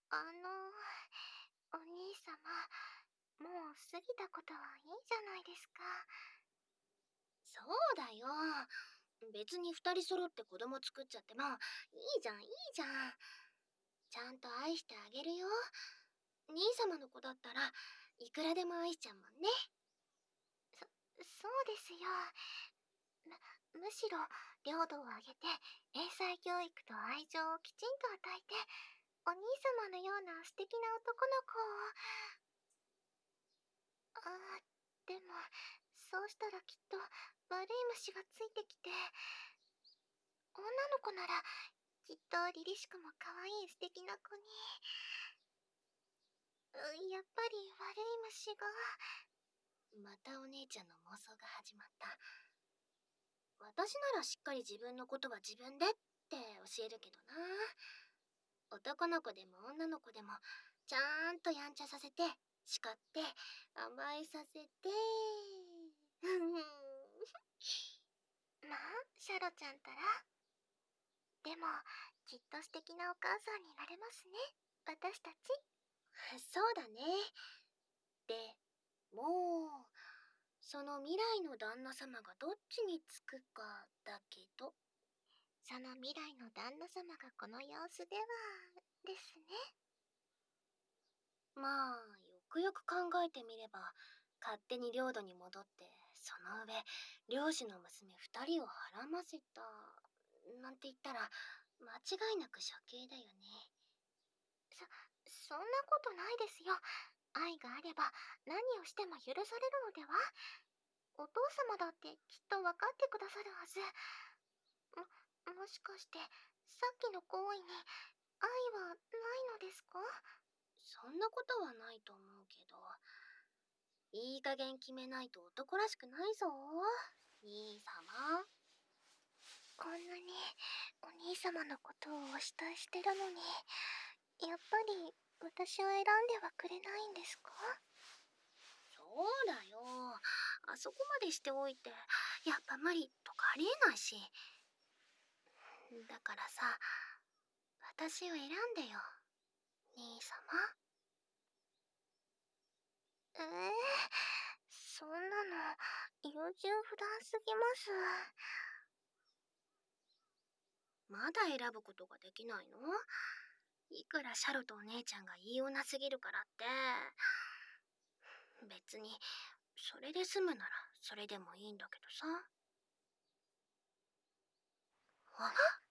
お兄様、もう過ぎたことはいいじゃないですか。 そうだよ。別に二人揃って子供作っちゃってもいいじゃん、いいじゃん。ちゃんと愛してあげるよ。兄様の子だったらいくらでも愛しちゃうもんね。 そうですよ。むしろ、領土をあげて、英才教育と愛情をきちんと与えて、お兄様のような素敵な男の子を。でも、そうしたらきっと悪い虫がついてきて、女の子ならきっと凛々しくも可愛い素敵な子に。やっぱり悪い虫が。 またお姉ちゃんの妄想が始まった。私ならしっかり自分のことは自分でって教えるけどな。男の子でも女の子でもちゃんとやんちゃさせて叱って甘えさせて。 まあ、シャロちゃんたら。でも、きっと素敵なお母さんになれますね。私たち。 そうだね。でもうその未来の旦那様がどっちにつくかだけど。 その未来の旦那様がこの様子では、ですね。 まあよくよく考えてみれば勝手に領土に戻ってその上領主の娘二人をはらませたなんて言ったら間違いなく処刑だよね。 そんなことないですよ。愛があれば何をしても許されるのでは？お父様だってきっと分かってくださるはず。もしかしてさっきの行為に愛はないのですか？ そんなことはないと思うけど、いい加減決めないと男らしくないぞ兄様。 こんなにお兄様のことをお慕いしてるのに、やっぱり私を選んではくれないんですか？ そうだよ、あそこまでしておいてやっぱ無理とかありえないし。だからさ、私を選んでよ兄様。 そんなの優柔不断すぎます。 まだ選ぶことができないの？いくらシャロとお姉ちゃんがいい女すぎるからって。別にそれで済むならそれでもいいんだけどさ。あ、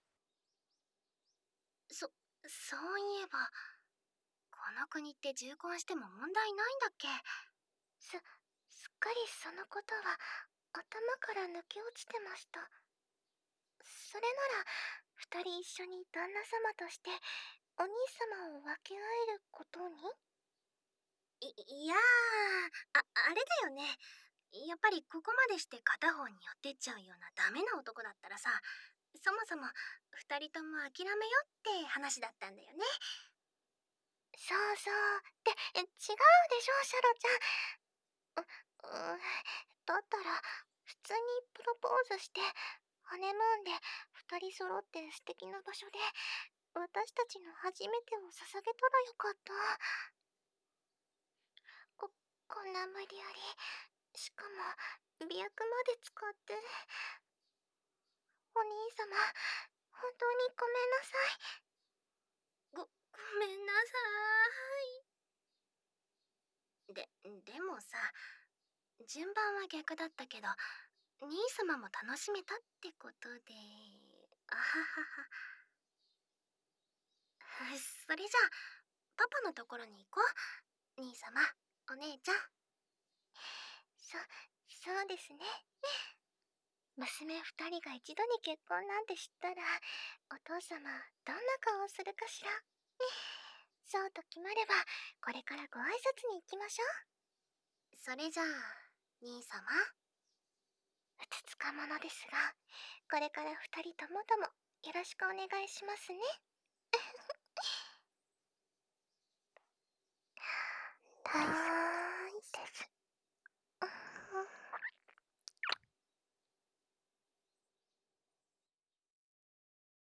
そういえばこの国って重婚しても問題ないんだっけ？ すっかりそのことは頭から抜け落ちてました。それなら二人一緒に旦那様としてお兄様を分け合えることに。 いやあれだよね。やっぱりここまでして片方に寄ってっちゃうようなダメな男だったらさ、そもそも二人とも諦めようって話だったんだよね。 そうそう。って違うでしょ、シャロちゃん。だったら普通にプロポーズしてハネムーンで二人揃って素敵な場所で私たちの初めてを捧げたらよかった。こんな無理やり、しかも媚薬まで使って。お兄様、本当にごめんなさい。 ごめんなさい。でもさ、順番は逆だったけど、兄様も楽しめたってことで、あははは。それじゃあ、パパのところに行こう。兄様、お姉ちゃん。 そうですね。娘二人が一度に結婚なんて知ったら、お父様、どんな顔をするかしら。そうと決まれば、これからご挨拶に行きましょう。 それじゃあ、兄様。 うつつかものですが、これから二人ともどもよろしくお願いしますね。大好きです。